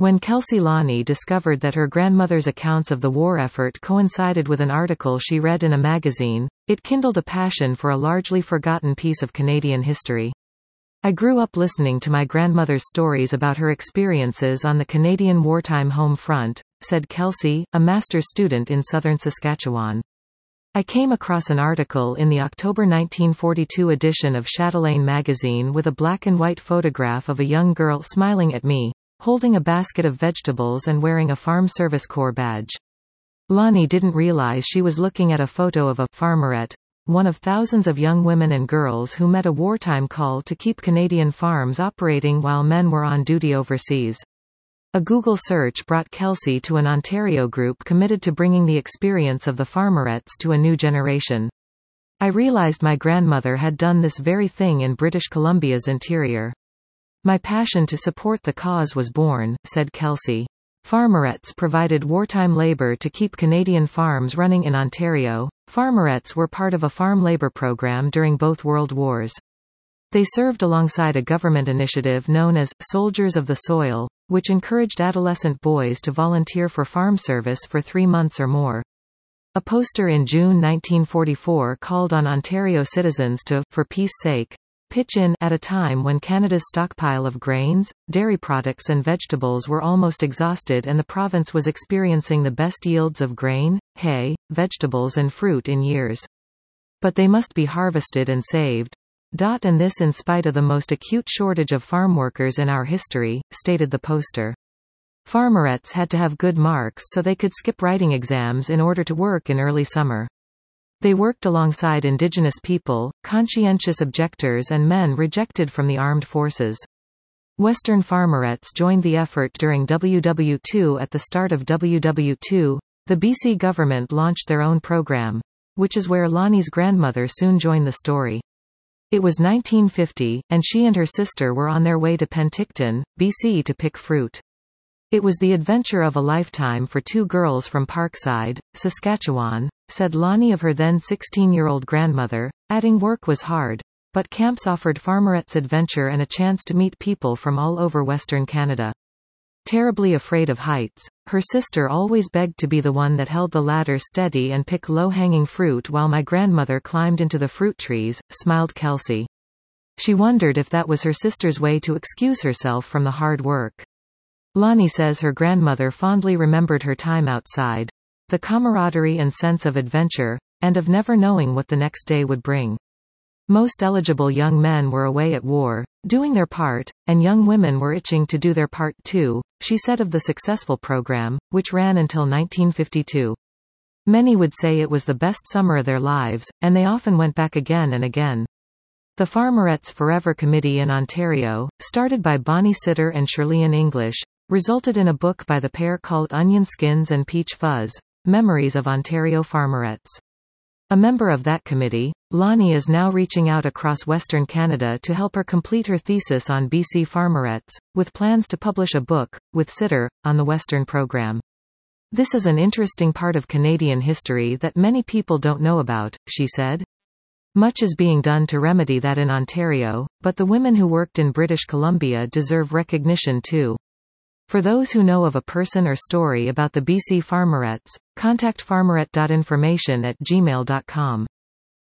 When Kelsey Lonnie discovered that her grandmother's accounts of the war effort coincided with an article she read in a magazine, it kindled a passion for a largely forgotten piece of Canadian history. I grew up listening to my grandmother's stories about her experiences on the Canadian wartime home front, said Kelsey, a master's student in southern Saskatchewan. I came across an article in the October 1942 edition of Chatelaine magazine with a black and white photograph of a young girl smiling at me, holding a basket of vegetables and wearing a Farm Service Corps badge. Lonnie didn't realize she was looking at a photo of a farmerette, one of thousands of young women and girls who met a wartime call to keep Canadian farms operating while men were on duty overseas. A Google search brought Kelsey to an Ontario group committed to bringing the experience of the farmerettes to a new generation. I realized my grandmother had done this very thing in British Columbia's interior. My passion to support the cause was born, said Kelsey. Farmerettes provided wartime labor to keep Canadian farms running in Ontario. Farmerettes were part of a farm labor program during both World Wars. They served alongside a government initiative known as Soldiers of the Soil, which encouraged adolescent boys to volunteer for farm service for 3 months or more. A poster in June 1944 called on Ontario citizens to, for peace sake, pitch in at a time when Canada's stockpile of grains, dairy products and vegetables were almost exhausted and the province was experiencing the best yields of grain, hay, vegetables and fruit in years. But they must be harvested and saved. And this in spite of the most acute shortage of farm workers in our history, stated the poster. Farmerettes had to have good marks so they could skip writing exams in order to work in early summer. They worked alongside Indigenous people, conscientious objectors and men rejected from the armed forces. Western farmerettes joined the effort during WW2. At the start of WW2, the BC government launched their own program, which is where Lonnie's grandmother soon joined the story. It was 1950, and she and her sister were on their way to Penticton, BC to pick fruit. It was the adventure of a lifetime for 2 girls from Parkside, Saskatchewan, said Lonnie of her then 16-year-old grandmother, adding work was hard, but camps offered farmerettes adventure and a chance to meet people from all over Western Canada. Terribly afraid of heights, her sister always begged to be the one that held the ladder steady and pick low-hanging fruit while my grandmother climbed into the fruit trees, smiled Kelsey. She wondered if that was her sister's way to excuse herself from the hard work. Lonnie says her grandmother fondly remembered her time outside, the camaraderie and sense of adventure, and of never knowing what the next day would bring. Most eligible young men were away at war, doing their part, and young women were itching to do their part too, she said of the successful program, which ran until 1952. Many would say it was the best summer of their lives, and they often went back again and again. The Farmerettes Forever Committee in Ontario, started by Bonnie Sitter and Shirlene English, resulted in a book by the pair called Onion Skins and Peach Fuzz, Memories of Ontario Farmerettes. A member of that committee, Lonnie is now reaching out across Western Canada to help her complete her thesis on BC farmerettes, with plans to publish a book, with Sitter, on the Western program. This is an interesting part of Canadian history that many people don't know about, she said. Much is being done to remedy that in Ontario, but the women who worked in British Columbia deserve recognition too. For those who know of a person or story about the BC farmerettes, contact farmerette.information@gmail.com.